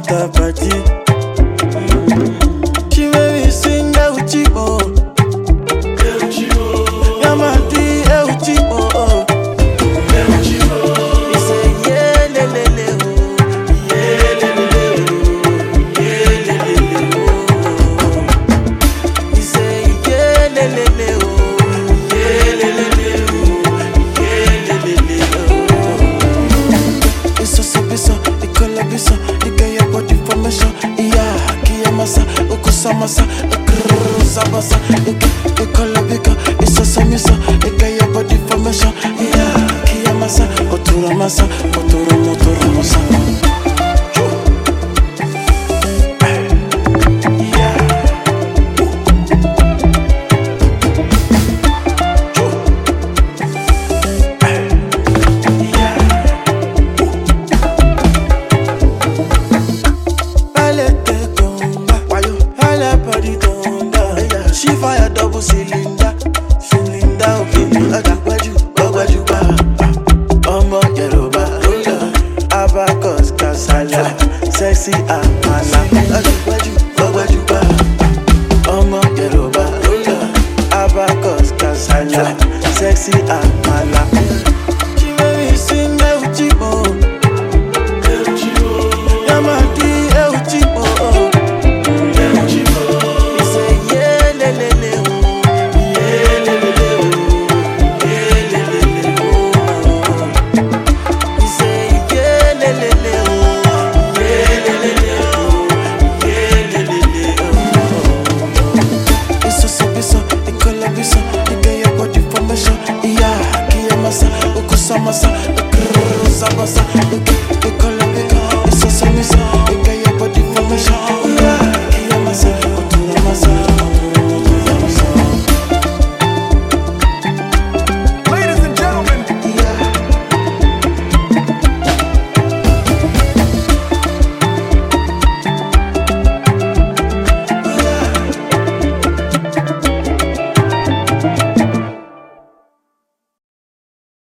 enter party. She made me sing Euchi oh. Yamadi Euchi oh. He say yeah le le le oh, yeah le le le oh, yeah le le le oh. He say yeah le le le oh, yeah le le le oh, yeah le le le oh. It's so bisa, it color bisa, it get your body formation. Yeah, kiyamasa, ukusamasa, ukrusabasa, it color bika, it's so misa, it get your body formation. Yeah, kiyamasa, oturamasa, oturamasa. She fire double cylinder, okay. Agbaju ba, ọmọ Yoruba, abacus kasala, sexy amala. Agbaju ba, ọmọ Yoruba, abacus kasala, sexy amala. She made me sing Euchi oh. Yamadi Euchi oh. Ukusamasa, ukrusabasa,